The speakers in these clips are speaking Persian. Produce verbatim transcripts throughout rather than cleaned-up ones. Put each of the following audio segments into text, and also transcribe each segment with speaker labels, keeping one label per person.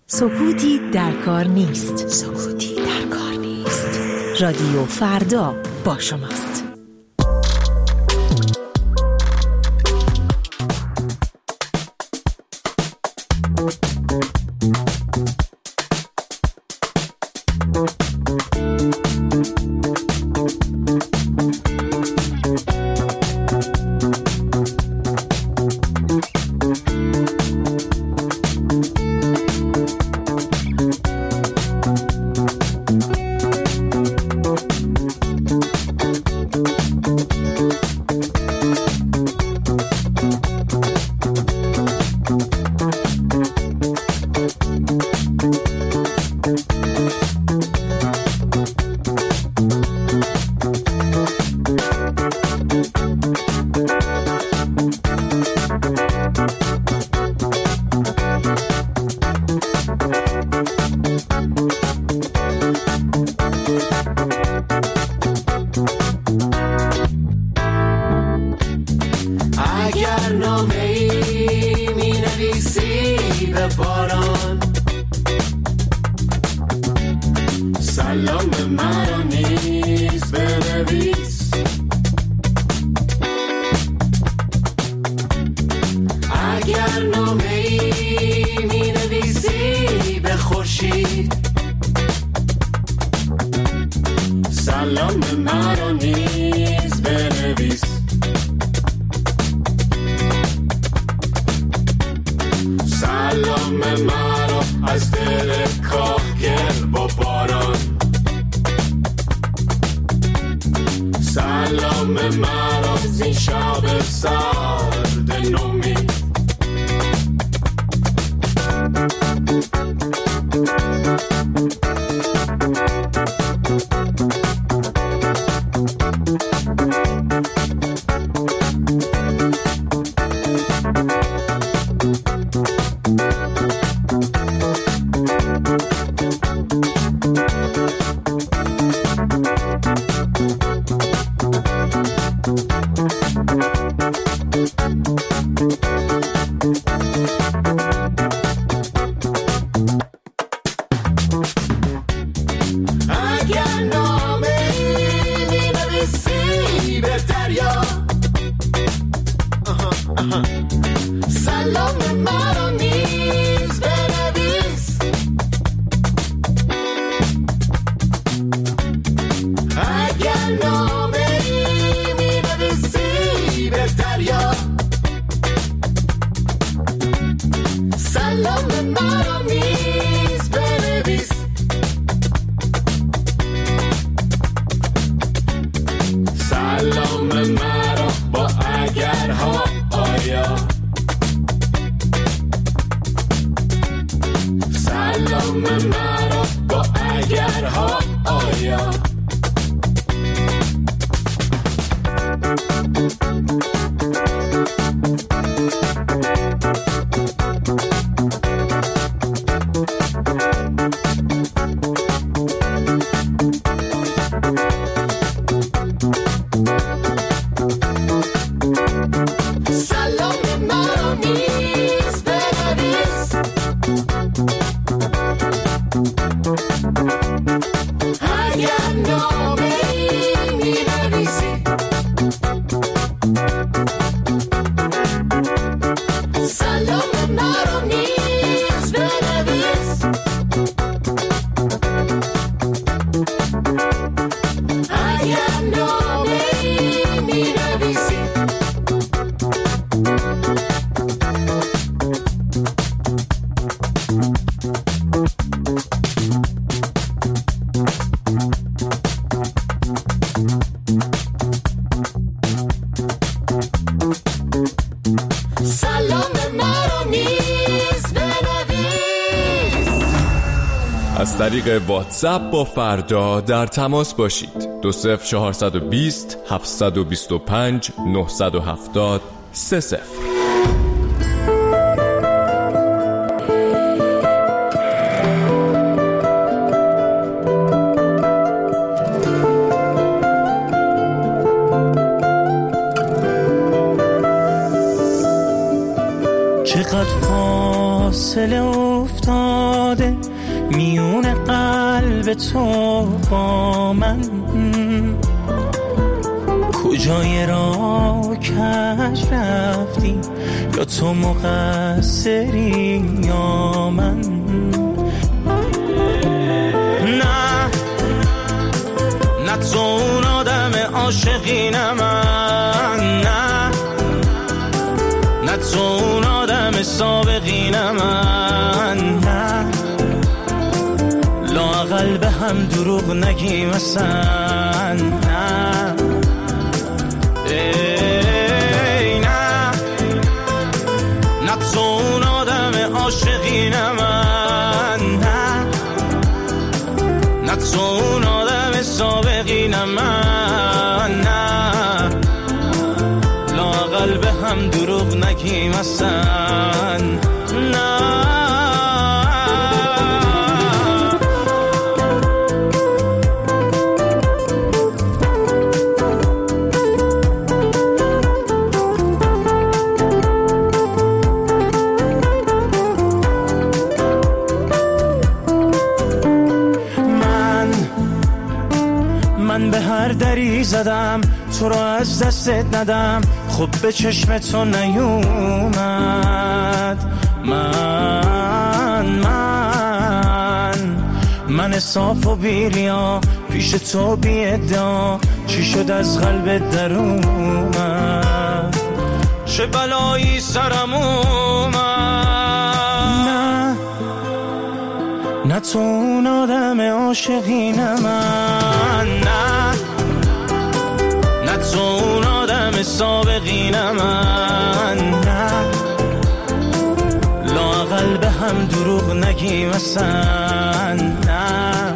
Speaker 1: سکوتی در کار نیست. سکوتی در کار نیست. رادیو فردا با شماست.
Speaker 2: از طریق واتساپ با فردا در تماس باشید. دو صفر چهارصد و بیست هفتصد و بیست و پنج نهصد و هفتاد سه صفر.
Speaker 3: چقدر فاصله افتاد افتاده میون قلب تو با من، کجای راه کج رفتی، یا تو مقصری یا من. نه نه تو اون آدم عاشقینه من، نه نه تو اون آدم سابقینه من، نه لااقل به هم دروغ نگیم اصلا، نه ای نه نه تو اون آدم عاشقینه من، نه نه تو اون آدم سابقینه من، نه لااقل به هم دروغ نگیم اصلا، نه. من به هر دری زدم تو رو از دستت ندم، خب به چشم تو نیومد. من من من صاف و بیریا پیش تو بی ادعا، چی شد از قلبت در اومد، چه بلایی سرم اومد. نه نه تو اون آدم عاشقینه من، نه نه تو اون آدم سابقینه من، نه لااقل به هم دروغ نگیم اصلا، نه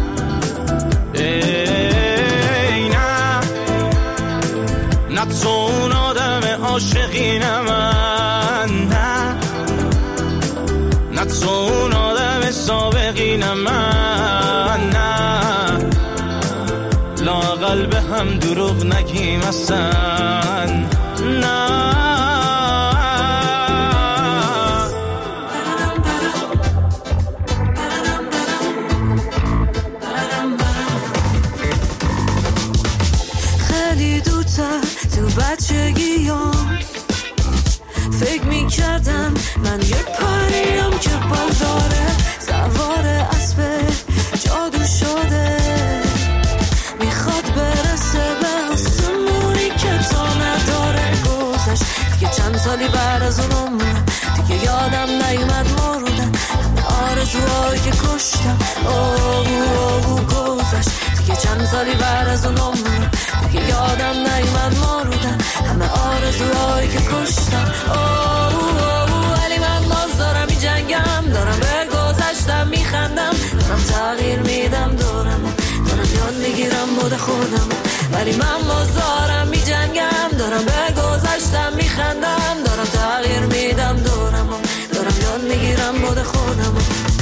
Speaker 3: ای نه نه تو اون آدم عاشقینه من، نه نه تو اون آدم سابقینه من، نه لااقل به هم دروغ نگیم اصلا، نه.
Speaker 4: خیلی دوتا تو بچگیام فکر میکردم من یه پریم که بال داره، سوار اسب جادو شده، میخواد برسه به آسمونی که تا نداره. گذشت دیگه چند سالی بعد از اون عمرم، دیگه یادم نیومد مردن همه آرزوهایی که کشتم. اوه اوه گذشت دیگه چند سالی بعد از اون عمرم، دیگه یادم نیومد مردن همه آرزوهایی که کشتم. اوه اوه ولی من باز دارم می جنگم، دارم به گذشتم میخندم، دارم تغییر میدم دورم، دارم یاد میگیرم بود خودم، ولی من باز دارم می جنگم، دارم به گذشتم میخندم، دارم تغییر میدم دورم، دارم یاد میگیرم بود خودم.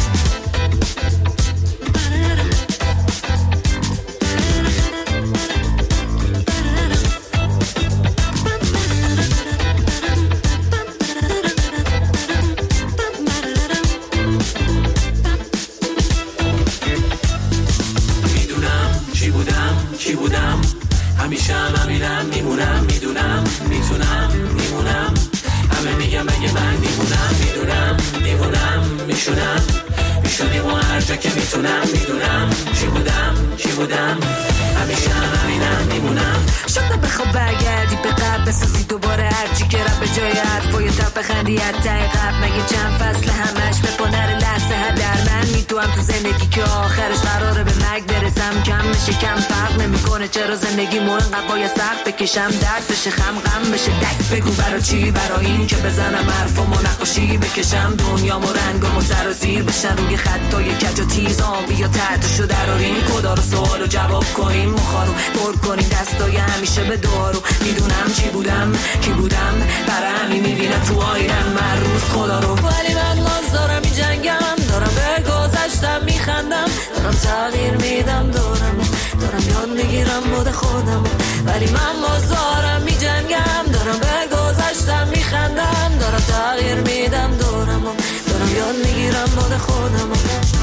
Speaker 5: همیشه هم همینم میمونم، میدونم میتونم میمونم، همه میگم اگه من میمونم، میدونم میمونم میشونم میشونیم و هر جا که میتونم، میدونم چی بودم چی بودم، همیشه هم همینم میمونم.
Speaker 4: شاید بخواب برگردی به قبل بسازی دوباره هرچی که رب به جای حرفای تب بخندی حتی قبل، مگه چند فصل همش به پانر لحظه هر در من میتوام تو زندگی که آخرش قراره به مرگ برسم، کم میشه کم فرق نمیکنه، چرا زندگی مو انقدر باید سخت بکشم، درد بشه خم غم بشه دک، بگو برا چی، برا این که بزنم حرفمو نقاشی بکشم، دنیامو رنگمو سر و زیر بشن روی خطای کج و تیز، آبی یا تحتشو دراریم، خدا رو سوالو جواب کنیم، مخارو پر کنیم، دستای همیشه به دارو، میدونم چی بودم کی بودم، برای همین میبینم تو آینم من روز خدا رو، ولی من باز دارم می جنگم، دارم به گذشتم میخندم، دارم تغییر میدم دورم، دارم یاد میگیرم بود خودم، ولی من باز دارم می جنگم، دارم به گذشتم میخندم، دارم تغییر میدم دورم، دارم یاد من میگیرم باد خودم.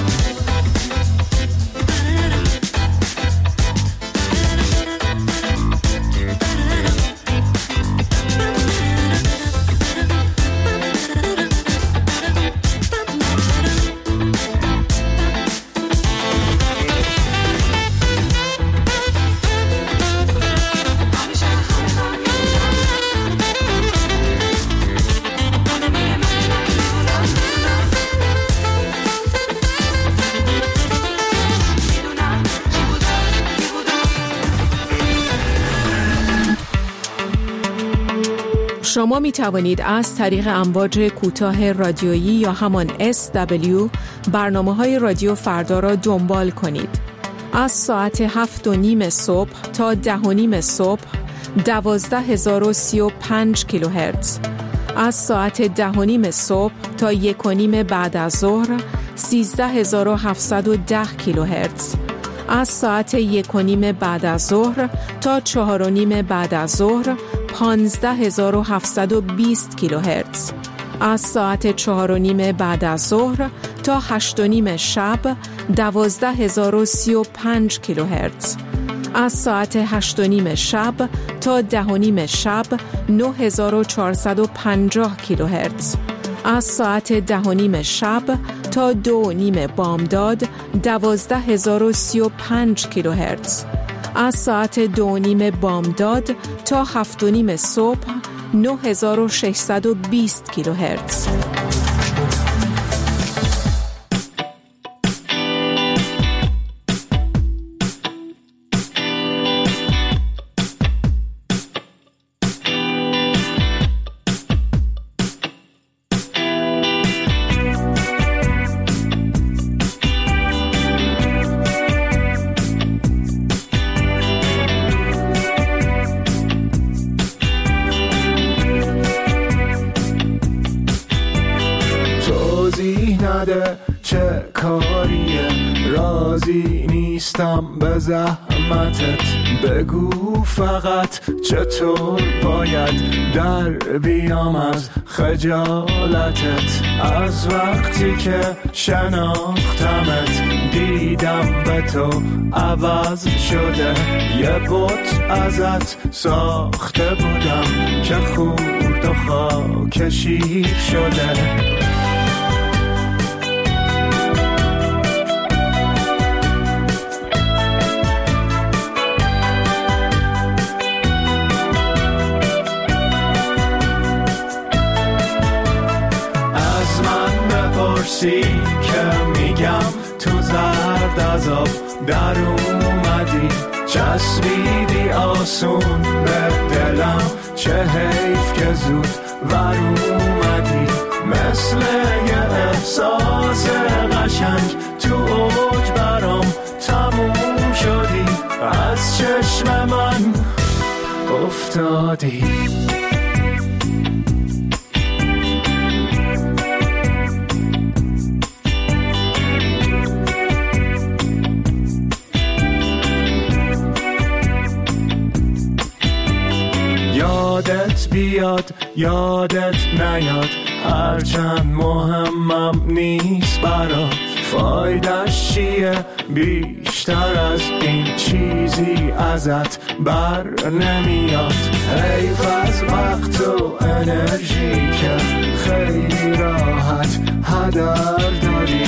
Speaker 6: شما می توانید از طریق امواج کوتاه رادیویی یا همان اس دبلیو برنامه‌های رادیو فردا را دنبال کنید. از ساعت هفت و نیم صبح تا ده و نیم صبح دوازده هزار و سی و پنج کیلوهرتز، از ساعت ده و نیم صبح تا یک و نیم بعد از ظهر سیزده هزار و هفتصد و ده کیلوهرتز، از ساعت یک و نیم بعد از ظهر تا چهار و نیم بعد از ظهر پانزده هزار و هفتصد و بیست کیلوهرتز، از ساعت چهار و نیم بعد از ظهر تا هشت و نیم شب دوازده هزار و سی و پنج کیلوهرتز، از ساعت هشت و نیم شب تا ده و نیم شب نه هزار و چهارصد و پنجاه کیلوهرتز، از ساعت ده و نیم شب تا دو و نیم بامداد دوازده هزار و سی و پنج کیلوهرتز، از ساعت دو و نیم بامداد تا هفت و نیم صبح نه هزار و ششصد و بیست کیلوهرتز.
Speaker 7: چه کاریه راضی نیستم به زحمتت، بگو فقط چطور باید در بیام از خجالتت. از وقتی که شناختمت دیدم به تو عوض شده، یه بت ازت ساخته بودم که خورد و خاکشی شده. که میگم تو زرد از آب در اومدی، چسبیدی آسون به دلم، چه حیف که زود ور اومدی. مثل یه احساس قشنگ تو اوج برام تموم شدی، از چشم من افتادی. یادت بیاد یادت نیاد، هرچند مهمم نیست برات. فایده‌اش چیه بیشتر از این چیزی ازت بر نمیاد. حیف از وقت و انرژی که خیلی راحت هدر داری.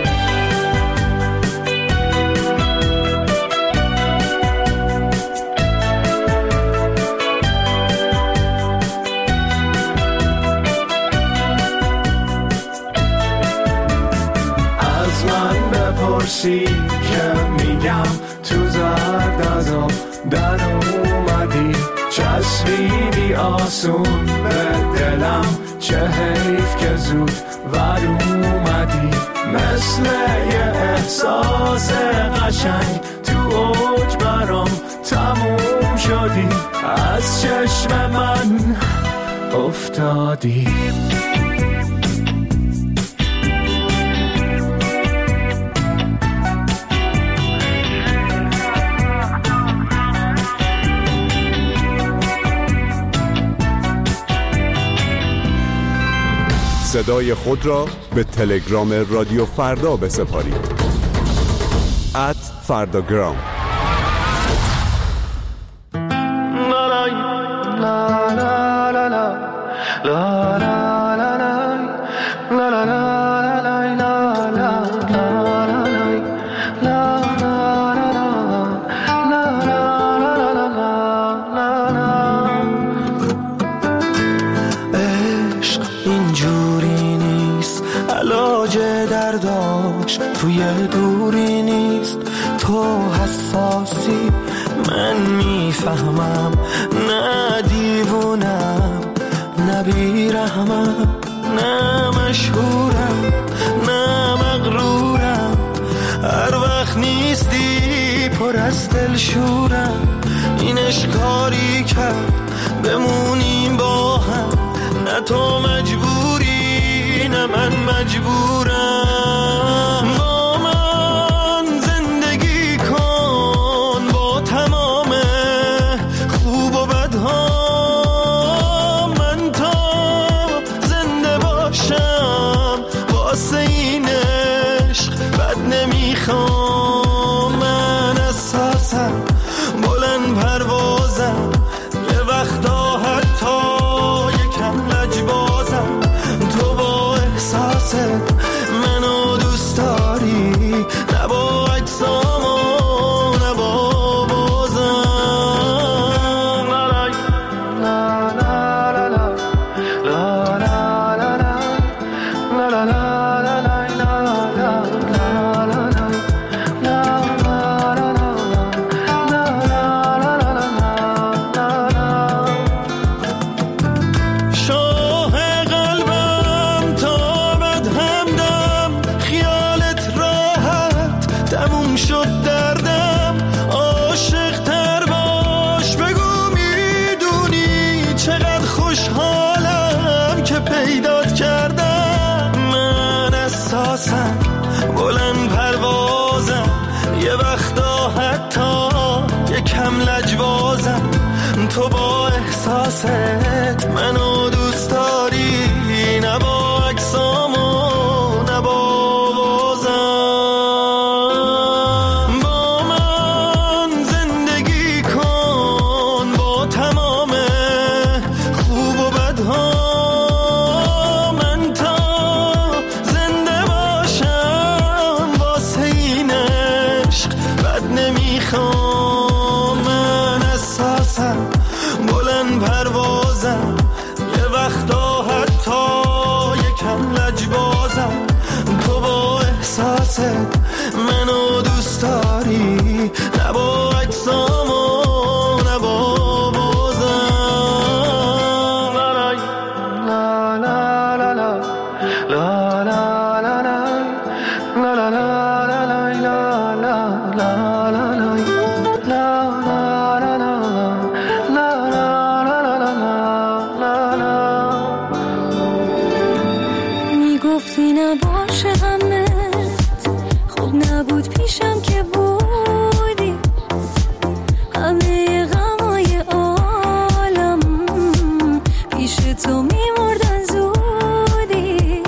Speaker 7: پرسی که میگم تو زرد از آب در اومدی، چسبیدی آسون به دلم، چه حیف که زود ور اومدی. مثل یه احساس قشنگ تو اوج برام تموم شدی، از چشم من افتادی.
Speaker 8: صدای خود را به تلگرام رادیو فردا بسپارید. ات فرداگرام.
Speaker 3: توی دوری نیست، تو حساسی، من میفهمم، نه دیوونم، نه بیرحمم، نه مشهورم، نه مغرورم، هر وقت نیستی پر از دل شورم، این اشکاری کرد بمونیم با هم، نه تو مجبوری نه من مجبورم. تو با احساست منو دوست داری، نه با عکسام و نه با بازم. با من زندگی کن با تمام خوب و بدها، من تا زنده باشم واسه این عشق بد نمیخوام. من احساسم بلند پروازم، یه وقتا حتی یکم لجبازم، تو با احساست منو دوست داری، نه با عکسام و نه با بازم. لا لا لا لا لا لا لا لا لا لا لا
Speaker 4: میگفتی نباشه همت، خوب نبود پیشم که بودی، همه غمای عالم پیش تو میمردن زودی.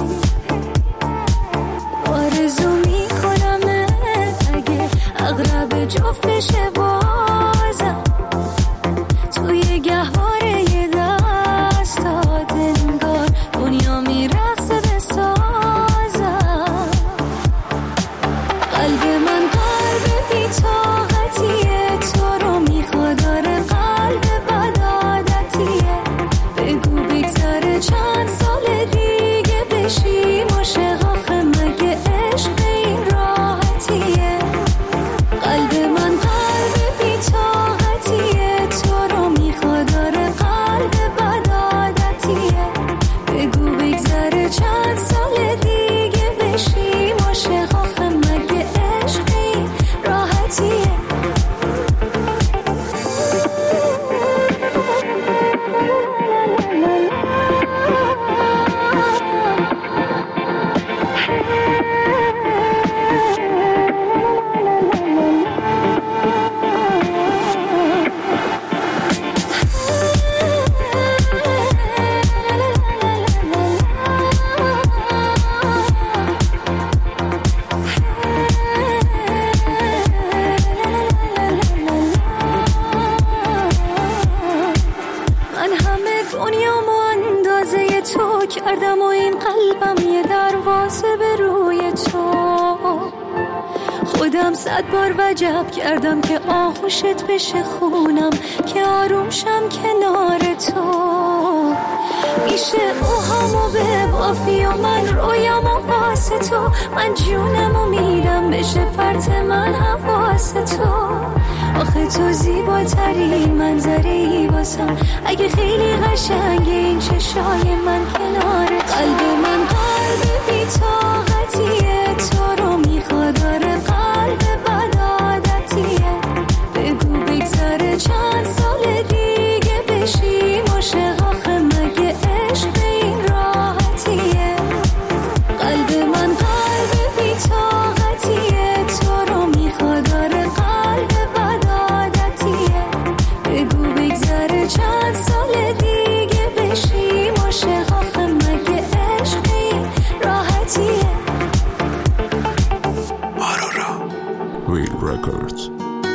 Speaker 4: آرزو میکنم اگه اغرب جفت بشه بازم، توی گهواره یه دستات انگار دنیا میرقصه بسازم. قلب من قلب بی‌طاقتیه، تو رو میخواد، داره قلب بدعادتیه. بگو بگذره چند سال دیگه بشیم عاشق، آخه مگه عشق این راحتیه. قلب من قلب صد بار وجب کردم که آغوشت بشه خونم، که آروم شم کنار تو. میشه اوهامو به بافی و من رویم و واسه تو، من جونمو میدم بشه پرت من حواس تو. آخه تو زیباترین منظری واسم، اگه خیلی قشنگه این چشای من کنار قلب من. قلب بی طاقتیه تو رو میخواد، آره قلب بد عادتیه. بگو بگذره چند سال دیگه بشی عاشق، آخه مگه عشق به این راحتیه. قلب من قلب بی طاقتیه تو رو میخواد، آره قلب بد عادتیه. بگو بگذره چند سال دیگه بشی عاشق، آخه مگه عشق به این راحتیه.
Speaker 8: آرورا ویل رکوردز.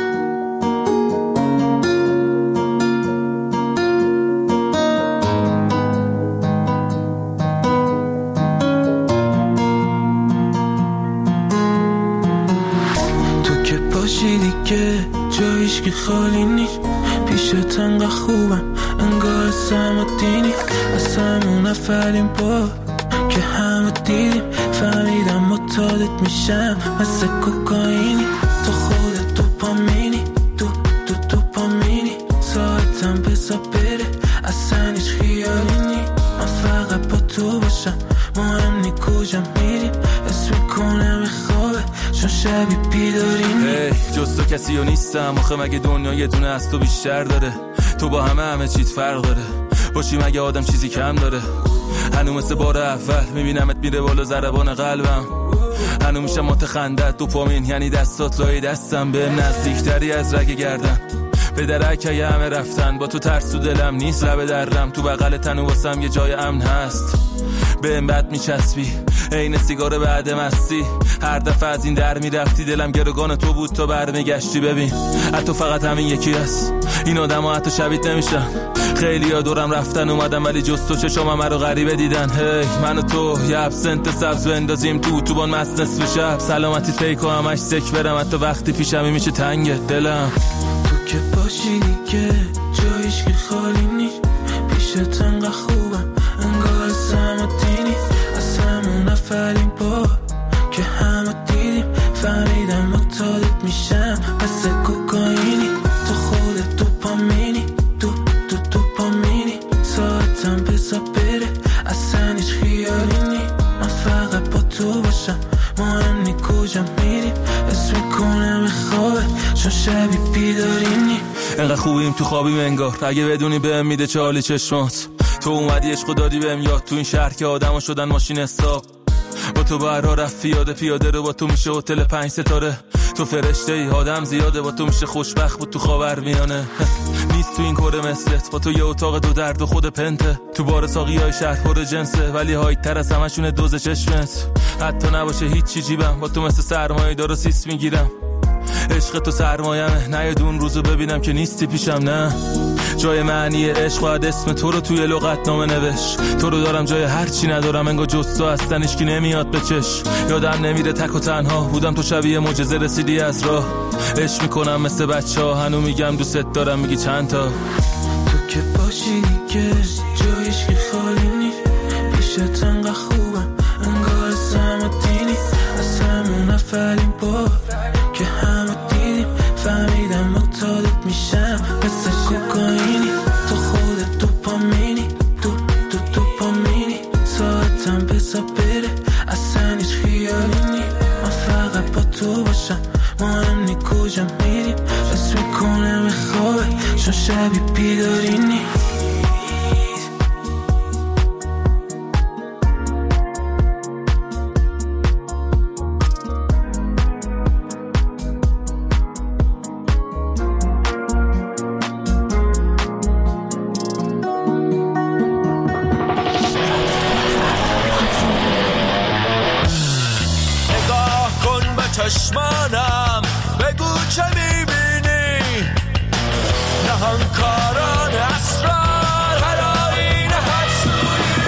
Speaker 9: تو که باشی دیگه جایش که خالی نیست، پیشت انقدر خوبم انگار سمتینی. از همون اولین بار که همه دیدیم فهمیدم متعادت میشم مثل کوکائینی. تو خودت دوپامینی، دو دو دوپامینی. ساعتم بزا بره اصلا هیچ خیالی نی. من فقط با تو باشم مهم نی کجا میریم. اسم میکنم خوابه چون شبی بیدارینی.
Speaker 10: hey, جز تو کسی و نیستم، آخه مگه دنیا یه دونه از تو بیشتر داره؟ تو با همه همه چیز فرق داره، باشی مگه آدم چیزی کم داره؟ هنو مثل بار اول میبینمت میره بالا ضربان قلبم. هنو میشم متخندت دوپامین، یعنی دستات لای دستم به نزدیکتری از رگ گردن. به درک یه همه رفتن با تو ترس تو دلم نیست، لب درم تو بغل تنو واسم یه جای امن هست. به این بد میچسبی عین سیگار بعد مستی، هر دفعه از این در میرفتی دلم گروگان تو بود تا برمیگشتی. ببین حتی فقط همین یکی هست، این آدم ها حتی شبیت نمیشن. خیلی ها دورم رفتن اومدم ولی جز تو چشام من رو غریبه دیدن. هی hey, من و تو یه ابسنت سبز بندازیم تو اتوبان مست نصف شب، سلامتی فیک و همش سک برم حتی وقتی پیشمی میشه تنگ دلم.
Speaker 9: تو که باشی دیگه جایش که خالی نیست، پیشت انقدر خوبم انگار سمتینی. از همون اولین بار که همه دیدیم فهمیدم متعادت میشم مثل کوکائینی. تو خودت دوپامینی، دو دو دوپامینی. ساعتم بزا بره اصلا هیچ خیالی نی. من فقط با تو باشم مهم نی کجا میریم. اسم میکنم خوابه چون شبی بیدارینی.
Speaker 10: انقدر خوبیم تو خوابیم انگار، اگه بدونی بهم میده چالی چشمات. تو اومدی عشق دادی بهم یاد، تو این شهر که آدم ها شدن ماشین حساب. با تو برا رفت پیاده پیاده رو، با تو میشه هتل پنج ستاره. تو فرشته ای آدم زیاده، با تو میشه خوشبخت بود تو خاورمیانه. نیست تو این کره مثلت، با تو یه اتاق دو درد و خود پنته. تو بار ساقی های شهر پر جنسه ولی هایت تر از همشونه دوز چشمت. حتی نباشه هیچ چی جیبم، با تو مثل سرمایه دار و سیس میگیرم. عشق تو سرمایمه، نیاد اون روزو ببینم که نیستی پیشم. نه جای معنی عشق باید اسم تو رو توی لغت نامه نوش. تو رو دارم جای هر چی ندارم، انگار جز تو هستن هیچکی نمیاد به چش. یادم نمیره تک و تنها بودم، تو شبیه معجزه رسیدی از راه. عشق میکنم مثل بچه ها، هنو میگم دوست دارم میگی چند تا.
Speaker 9: تو که باشی دیگه جایش که خالی نیست، پیشت انقدر خوبم انگار سمتینی. از همون اولین بار که همه دیدیم فهمیدم متعادت میشم مثل کوکائینی. تو خودت دوپامینی، دو دو دوپامینی. ساعتم بزا بره اصلا هیچ خیالی نی. من فقط با تو باشم مهم نی کجا میریم. اسم میکنم خوابه چون شبی بیدارینی.
Speaker 11: چشمانم بگو چه میبینی، نهانکاران اسرار هرائین هر سوی.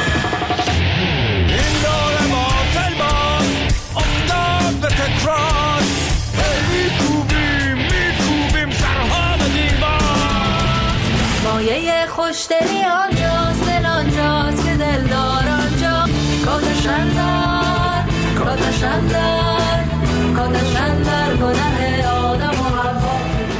Speaker 11: این دور باطل باز افتاد به تکرار، ای
Speaker 4: خوشدلی آنجاست، دل آنجاست که دلدار آنجا. کاتشندر کاتشندر کاتشندر گناه آدم و حوا.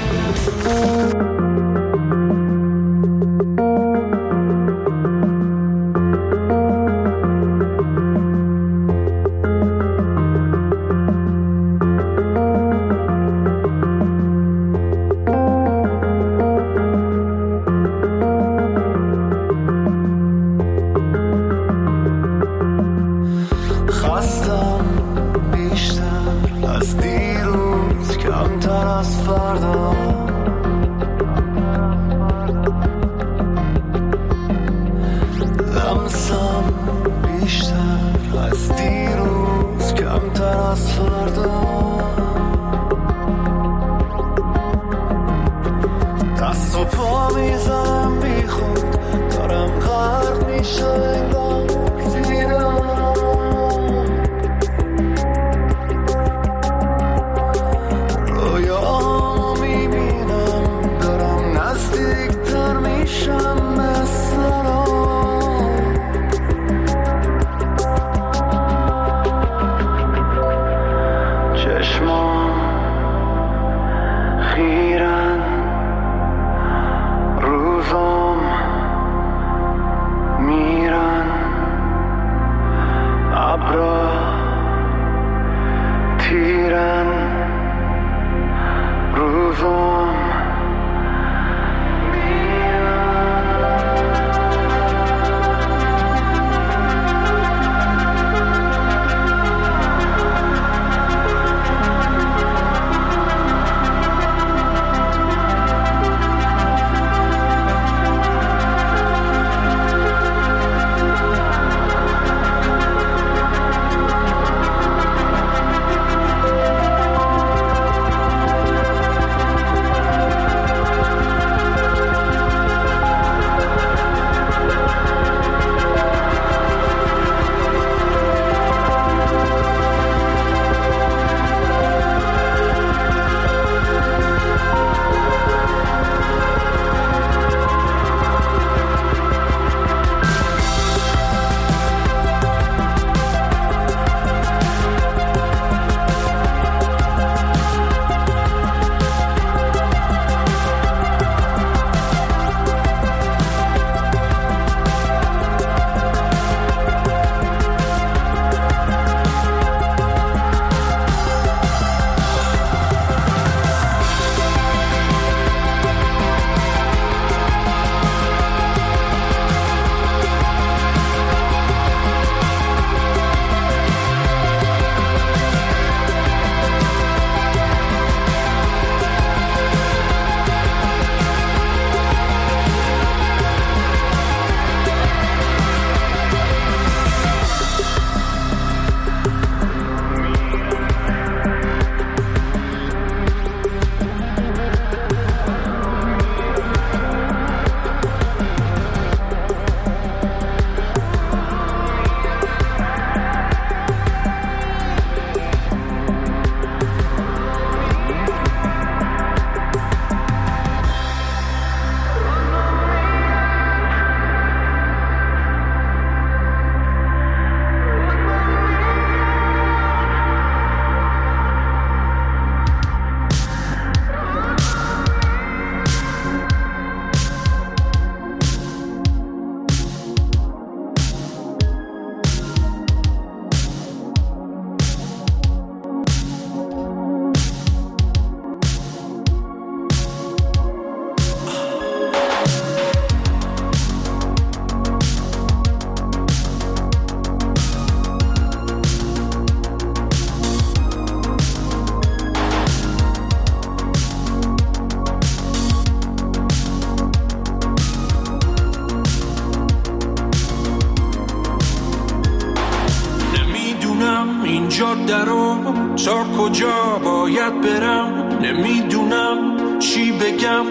Speaker 12: جاده رو تا کجا باید برم، نمیدونم چی بگم،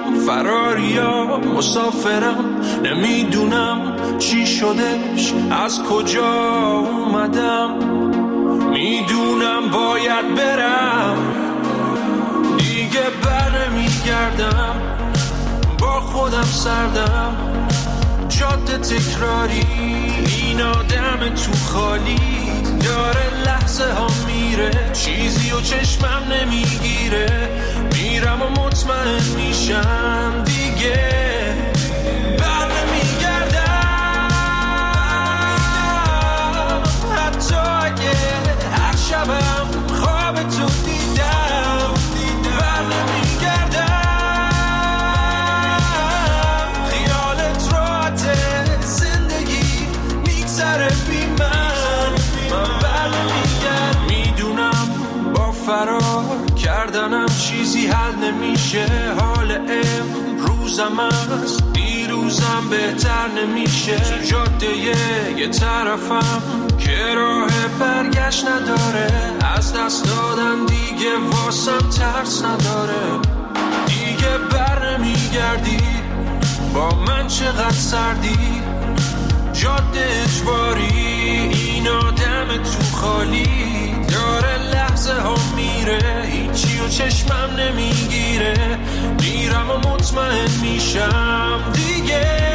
Speaker 12: فراریا مسافرم، نمیدونم چی شدش، از کجا اومدم، میدونم باید برم، دیگه بر نمیگردم، با خودم سردم، جاده تکراری، این آدم تو خالی داره لحظه ها میره، چیزی و چشمم نمیگیره، میرم و مطمئن میشم دیگه بر نمیگردم، حتی اگه هر شبم خواب تو دیدم بر نمیگردم، خیالت راحته زندگی میگذره بی من، من بر نمیگردم، میدونم با فرار کردنم چیزی حل نمیشه، حال امروزم است دیروزم بهتر نمیشه، تو جاده یه طرفم که راه برگشت نداره، از دست دادن دیگه واسم ترس نداره، دیگه بر نمیگردی با من چقدر سردی، جاده اجباری، این آدم تو خالی داره لحظه ها میره، هیچی و چشمم نمیگیره، میرم و مطمئن میشم دیگه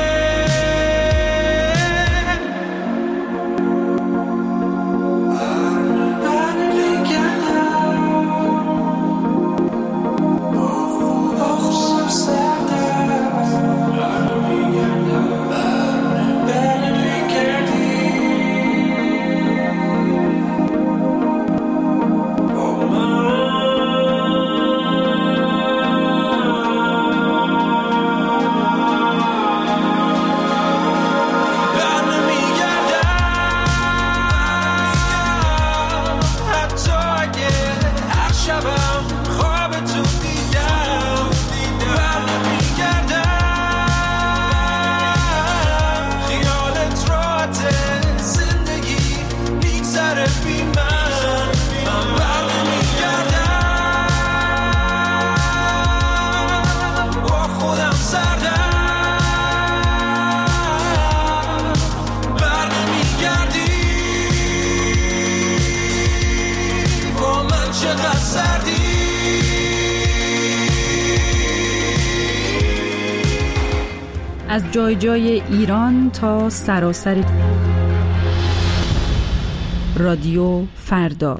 Speaker 13: از جای جای ایران تا سراسر رادیو فردا.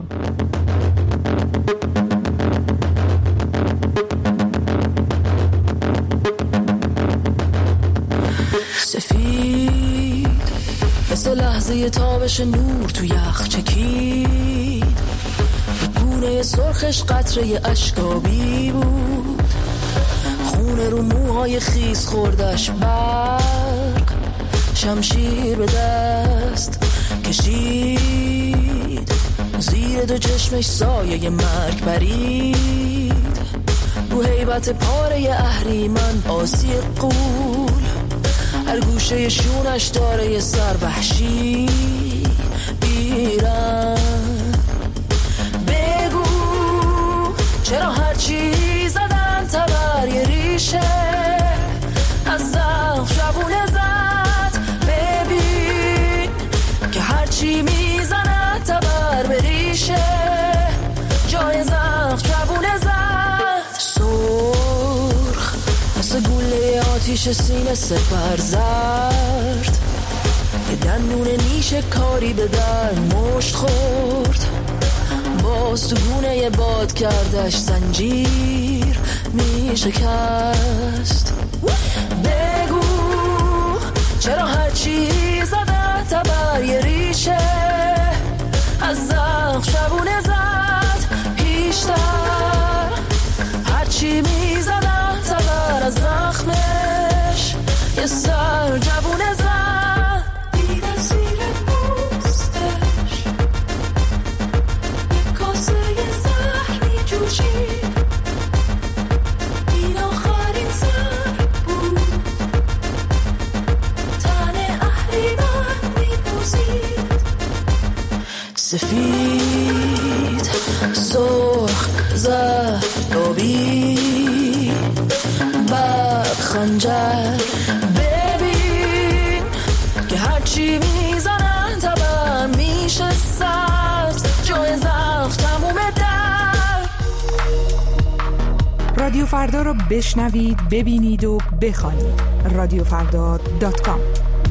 Speaker 4: سفید مثل لحظه تابش نور تو یخ چکید، گونه سرخش قطره اشکابی بود، خونه رو موهای خیس خوردش برق، شمشیر به دست کشید، زیر دو چشمش سایه مرگ برید، رو هیبت پاره اهریمن آسی قول، هر گوشه شونش داره یه سر وحشی بیرن، بگو چرا هرچی زدن تبر یه ریشه از زخم شبونه زد، ببین که هرچی میزنن تبر به ریشه جای زخم شبونه زد، سرخ مثل گوله آتیش سینه سپر زرد، یه دندون نیش کاری به در مشت خورد، باز تو گونه یه باد کردش زنجیر می شکست، بگو چرا هرچی زده تبر یه ریشه از زخم شبونه زد، پیشتر هرچی می زده تبر از زخمش یه سر جوونه زد، دیدن زیر پوستش یه کاسه زهر می جوشید، این آخرین سر بود، تن اهریمن می پوزید، سفید سرخ زردابی برق خنجر، ببین که هرچی میزنن تبر میشه سبز جای زخم تموم در.
Speaker 6: رادیو فردا رو بشنوید، ببینید و بخوانید. رادیو فردا دات کام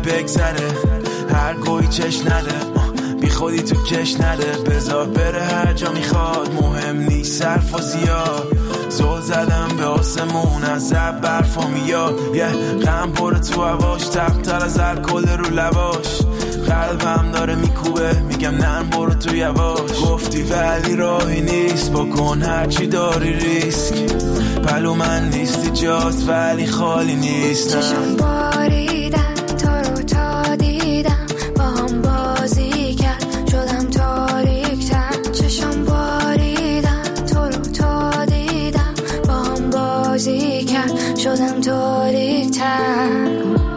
Speaker 9: بگذره، هر گوی چش نده، بی خودی تو کش نده، بذار بره هر جا میخواد، مهم نیست صرف و زیاد. زل زدم به آسمون از زب برفا میاد، یه غم پره تو هواش، تختر از الکل رو لباش. قلبم داره میکوبه، میگم نرم برو تو یواش. گفتی ولی راهی نیست، بکن هرچی داری ریسک. پلو من نیستی جاست ولی خالی نیستم.
Speaker 14: چشم باریدن تو رو تا دیدم، با هم بازی کرد شدم تاریک‌تر. چشم باریدن تو رو تا دیدم، با هم بازی کرد شدم تاریک‌تر.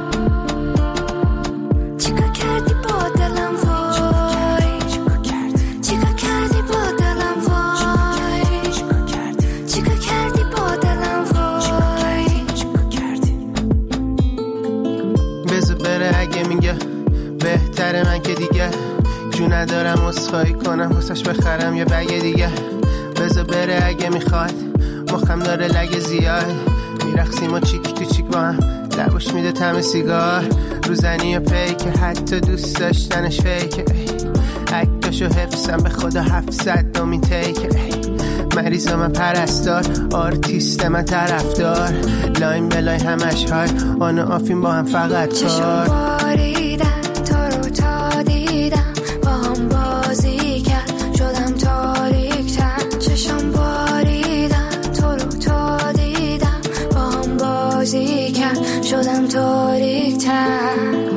Speaker 15: بهتره من که دیگه جو ندارم اسخایی کنم، واسش بخرم یه بگه دیگه. بذار بره اگه میخواد، مخم داره لگه زیاد. میرقصیم و چیک تو چیک با هم، لبوش میده تم سیگار. روزنی و پی که حتی دوست داشتنش فیکه. اکتاشو حفظم به خدا هفتصد دومین تیکه. مریض من پرستار، آرتیست من طرفدار. لاین بلای همش های آن و آفیم با هم فقط
Speaker 14: چشم باریدن تو رو تا دیدم، با هم بازی کرد شدم تاریک‌تر. چشم باریدن تو رو تا دیدم، با هم بازی کرد شدم تاریک‌تر.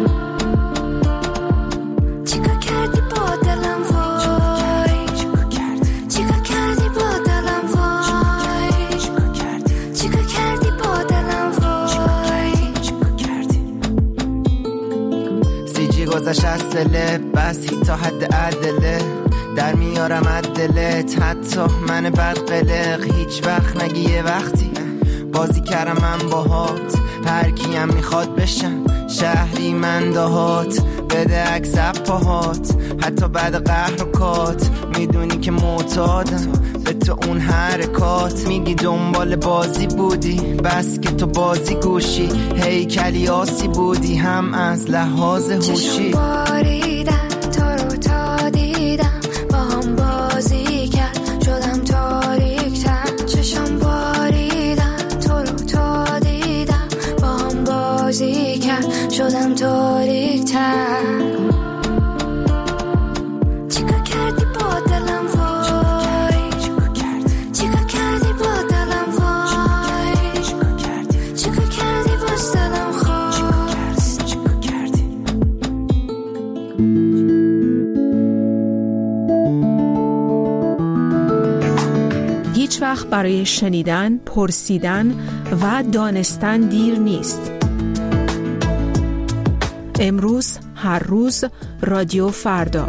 Speaker 15: گذشت از دله، بس تا حد عدله. در میارم عدلت، حتی من بد قلق. هیچ وقت نگی یه وقتی بازی کردم من باهات. هر کیم میخواد بشم شهری من دهات. بده عکس پاهات حتی بعد قهر و کات. میدونی که معتادم به تو اون حرکات. میگی دنبال بازی بودی، بس که تو بازی گوشی. هیکلی آسی بودی هم از لحاظ هوشی.
Speaker 14: چشم باریدن تو رو تا دیدم، با هم بازی کرد شدم تاریک‌تر. چشم باریدن تو رو تا دیدم، با هم بازی کرد شدم تاریک‌تر.
Speaker 6: هیچ وقت برای شنیدن، پرسیدن و دانستن دیر نیست. امروز، هر روز، رادیو فردا.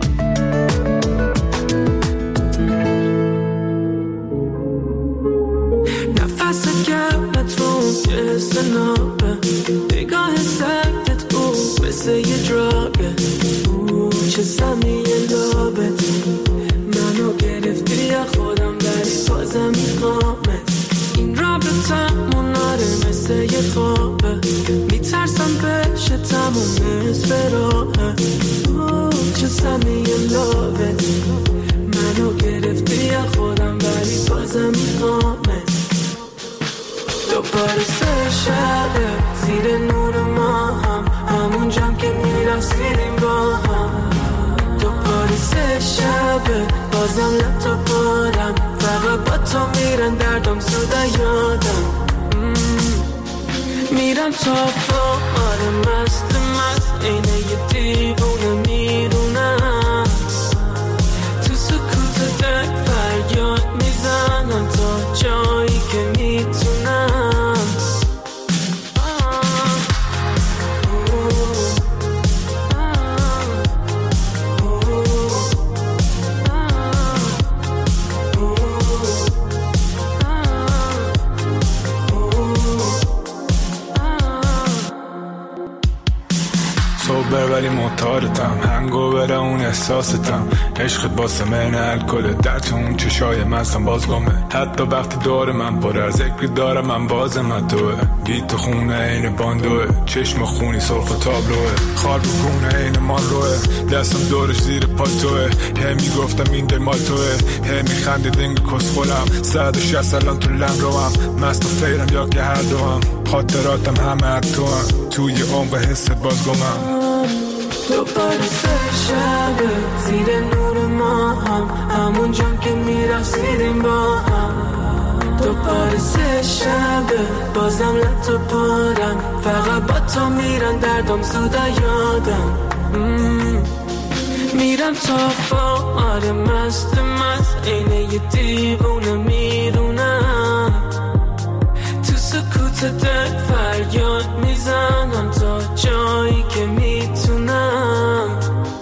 Speaker 12: نفس گرمت رو یه سنابه، نگاه سردت او مثل یه دراگه. چه سمی لابت منو گرفتی یا خودم ولی بازم میخوامت. این رابطه مناره مثل یه خوابه، میترسم بشه تموم اسم راهه. چه سمی لابت منو گرفتی یا خودم ولی بازم میخوامت. دوباره سه شبه زیر نور ما هم، همون جام که میرسیدیم با هم. دوباره سه شبه بازم لطا بارم، فقط با تو میرن دردم سودا یادم. میرم تا فواره مست مست اینه یه دیوونه میرونم. تو سکوت دل فریاد میزنم تا جایی که میتونم.
Speaker 16: صبح ولی متارتم، هنگو بره اون احساستم. عشقت واسه من الکل، در تو اون چشای مستم بازگمه. حتی وقتی دور من پر از ذکر دارم من بازم توه. بی تو خونه این باندوه، چشم خونی سرخ و تابلوه. خار بکونه این مال روه، دستم دورش زیر پاتوه. هی میگفتم این دل مال توه، هی میخنده دنگ کس خولم. صد و شست الان تو لم روم، مست و فیرم یا که هر دو هم. خاطراتم همه هر تو هم، توی عمق حست بازگمم.
Speaker 12: دوباره سه شبه زیر نور ما هم، همون جام که میرسیدیم با هم. دوباره سه شبه بازم لطو پارم، فقط با تو میرن دردم زوده یادم. میرم تا فواره مست مست اینه یه دیوونه میرونم. تو سکوت دل فریاد میزنم تا جایی که میتونم.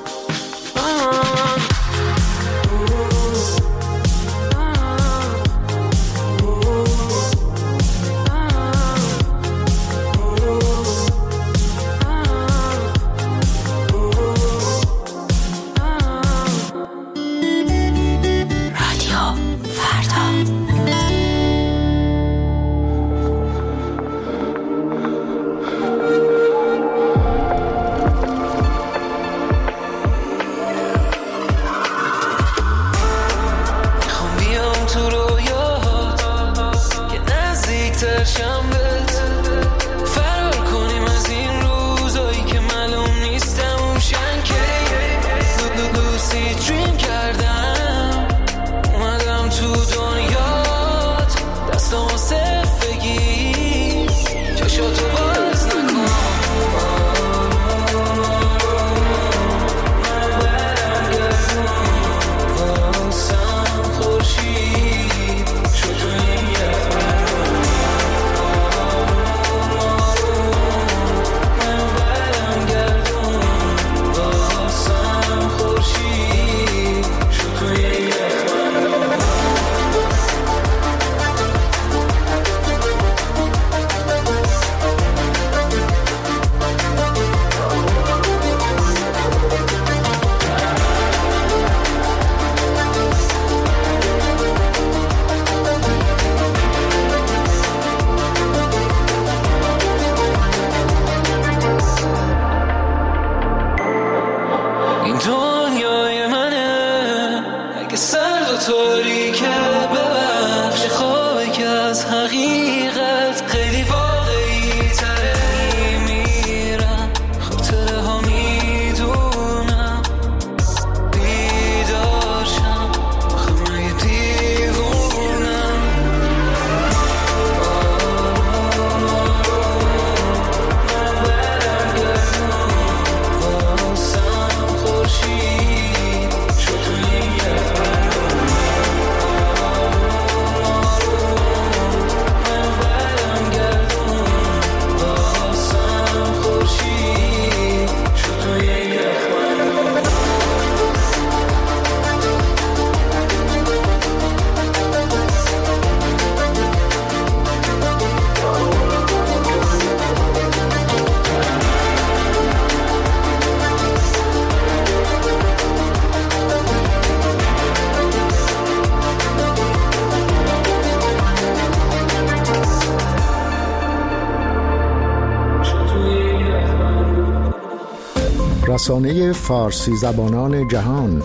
Speaker 17: رسانه فارسی زبانان جهان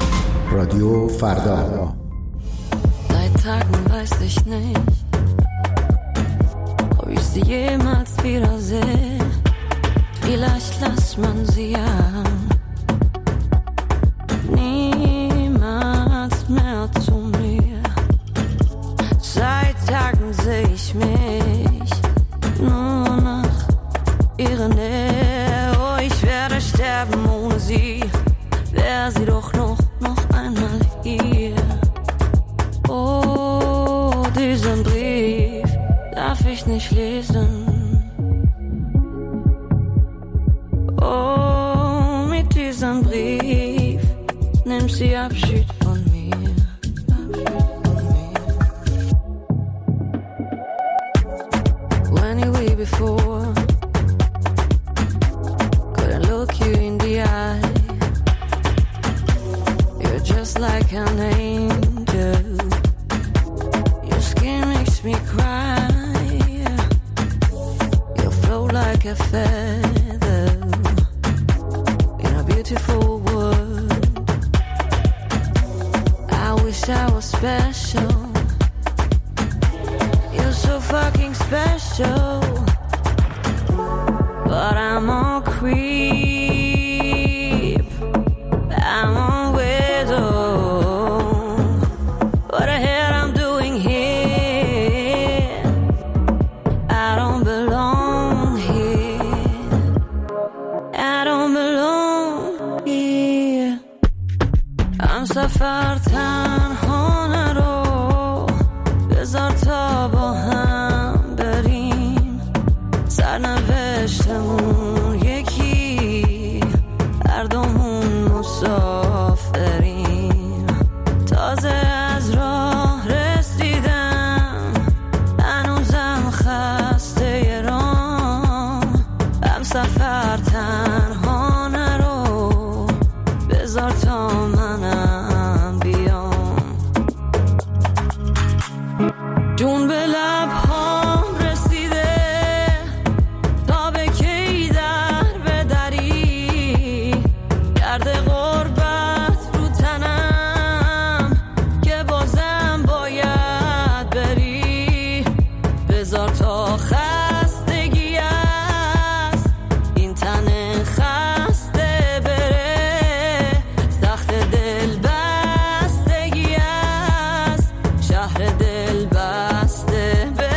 Speaker 17: رادیو فردا.
Speaker 4: Seit Tagen weiß ich nicht, ob ich sie jemals wiedersehe. Vielleicht lässt man sie ja niemals mehr zu mir. Seit Tagen sehe ich mich nur nach ihrer Nähe. Oh, ich werde sterben ohne sie. Wär sie doch noch, noch einmal hier. Oh, diesen Brief darf ich nicht lesen. Oh, mit diesem Brief nimmt sie Abschied von mir. When you were before, couldn't look you in the eye. like an angel. Your skin makes me cry. You float like a feather in a beautiful world. I wish I was special. You're so fucking special. But I'm a creep, I'm a widow. What the hell I'm doing here? I don't belong here. I don't belong here. I'm سفر تنها نرو. بذار تا با هم بریم. سرنوشتمون یکی، هر دومون مسافریم. تازه از راه رسیدم، هنوزم خسته رام. هم سفر تنها نرو. بذار تا منم بیام. جون به لبهام رسیده، تا به کی در بدری. گرد غربت رو تنم، که بازم باید بری. بذار تا خستگی است، این تن خسته بره. سخت دل بستگی است، شهر دل بسته بره.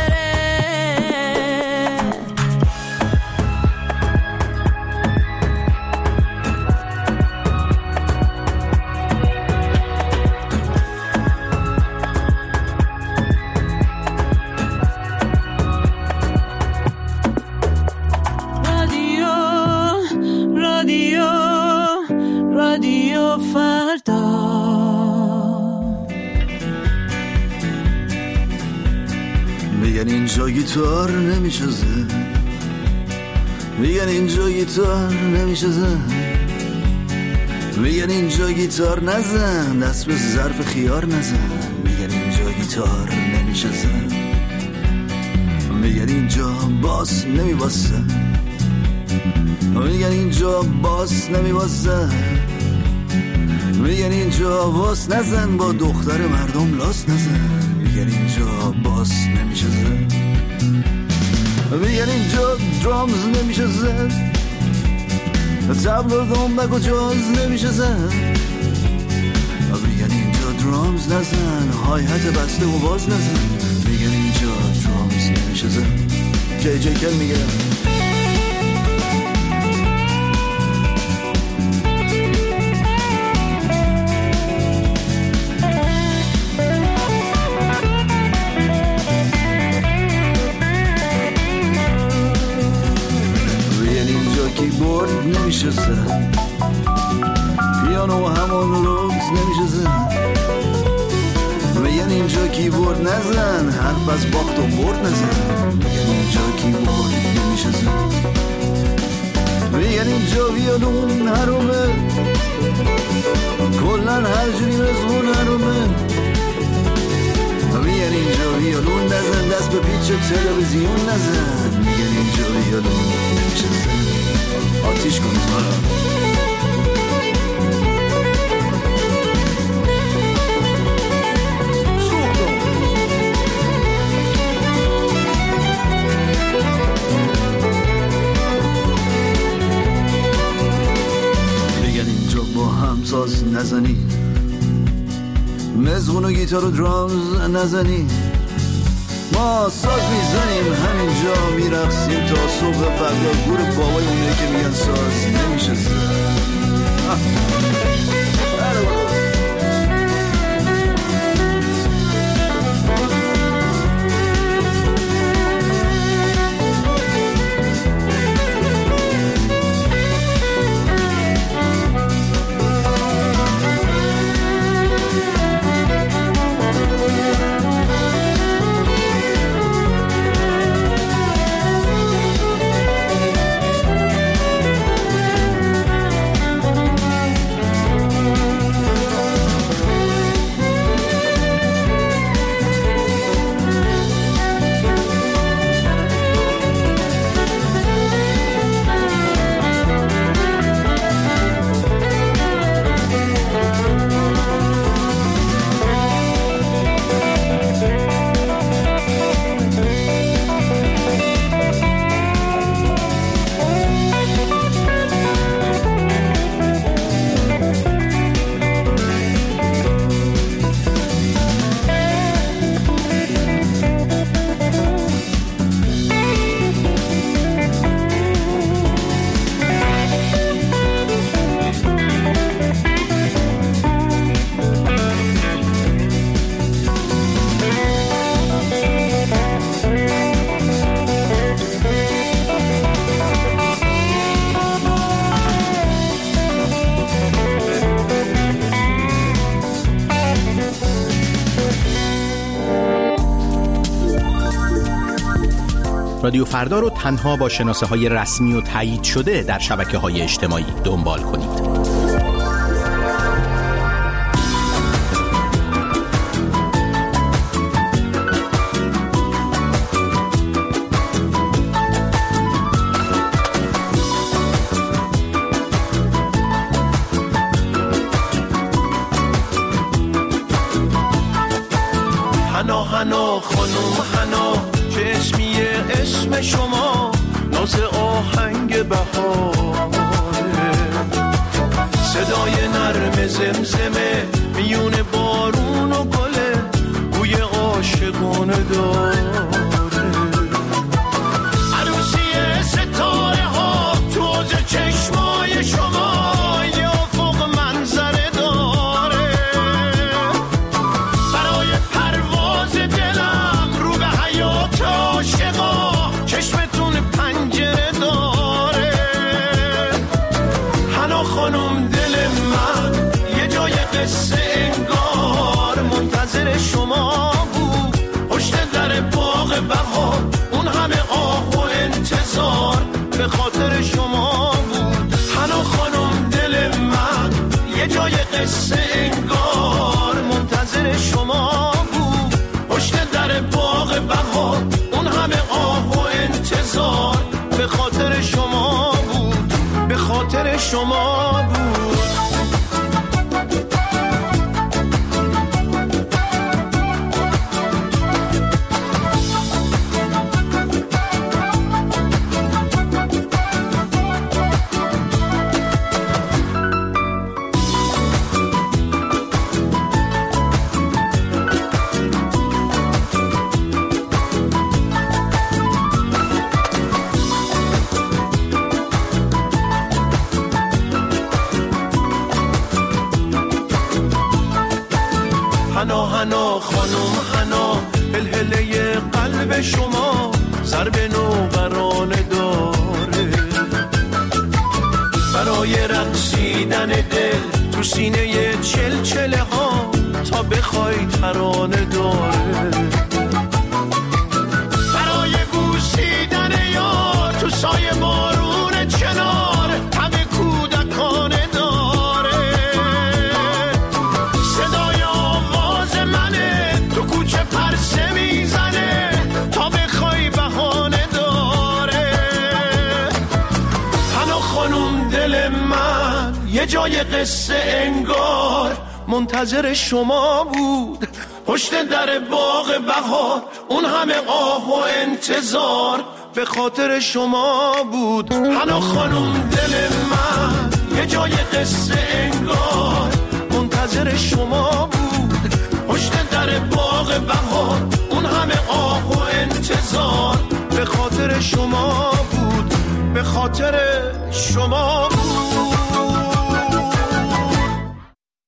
Speaker 4: رادیو رادیو رادیو فردا.
Speaker 18: میگن اینجا گیتار نمیشه زد، میگن اینجا گیتار نمیشه زد، میگن اینجا گیتار نزن، دست به ظرف خیار نزن. میگن اینجا گیتار نمیشه زد، میگن اینجا باس نمیباسه، میگن اینجا باس نمیباسه، میگن اینجا باس نزن، با دختر مردم لاس نزن. میگن اینجا باس نمیشه زد، میگن اینجا درامز نمیشه زد، تبل و دنبک و جاز نمیشه زد. میگن اینجا درامز نزن، های هت بسته و باز نزن. میگن اینجا درامز نمیشه زد. جی جی کل میگه کیبورد نمیشه زد، پیانو همون روز نمیشه زد. میگن اینجا کیبورد نزن، حرف از باخت و برد نزن. میگن اینجا کیبورد نمیشه زد، میگن اینجا ویولون حرومه، کلن هر جوری مزمون حرومه. میگن اینجا ویولون نزن، دست به پیچ تلویزیون نزن. میگن اینجا ویولون نمیشه زد. آتیش کن تو را. میگن اینجا با هم ساز نزنی، مزغون و گیتار و درامز نزنی. ما ساز میزنیم همینجا میرقصیم تا صبح فردا. گور بابای اونه که میگن ساز نمیشه زد.
Speaker 19: رادیو فردا رو تنها با شناسه های رسمی و تایید شده در شبکه های اجتماعی دنبال کنید.
Speaker 20: حنا حنا خانم حنا چشمیه اسم شما ناز آهنگ بهاره، صدای نرم زمزمه میون بارون و گله بوی عاشقانه داره، عروسی ستاره ها توز چشمای شما یا فوق منظره داره، برای پرواز دلم رو به حیات عاشقا چشمتون پنجره داره. حنا خانم دل من یه جای قصه انگار منتظر شما بود، پشت در باغ بهار اون همه آه و انتظار به خاطر شما بود. حنا خانم دل من یه جای قصه انگار منتظر شما بود، پشت در باغ بهار اون همه آه و انتظار به خاطر شما بود، به خاطر شما بود. حنا حنا خانم حنا هلهله قلب شما ضرب نوبرانه داره، برای رقصیدن دل تو سینه چلچله ها تا بخوای ترانه داره، برای بوسیدن یار تو سایه بارون چنار همه کودکانه داره، صدای آواز منه تو کوچه پرسه میزنه تا بخوای بهانه داره. حنا خانم دل من یه جای قصه انگار منتظر شما بود، پشت در باغ بهار اون همه آه و انتظار به خاطر شما بود. حنا خانم دل من یه جای قصه انگار منتظر شما